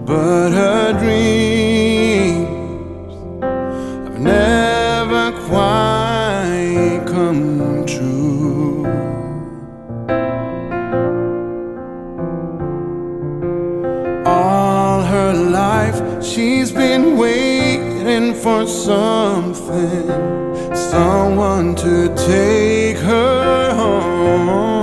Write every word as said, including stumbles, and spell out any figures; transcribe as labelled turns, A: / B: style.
A: but her dreams have never quite come true. All her life she's been waiting for something, someone to take her home.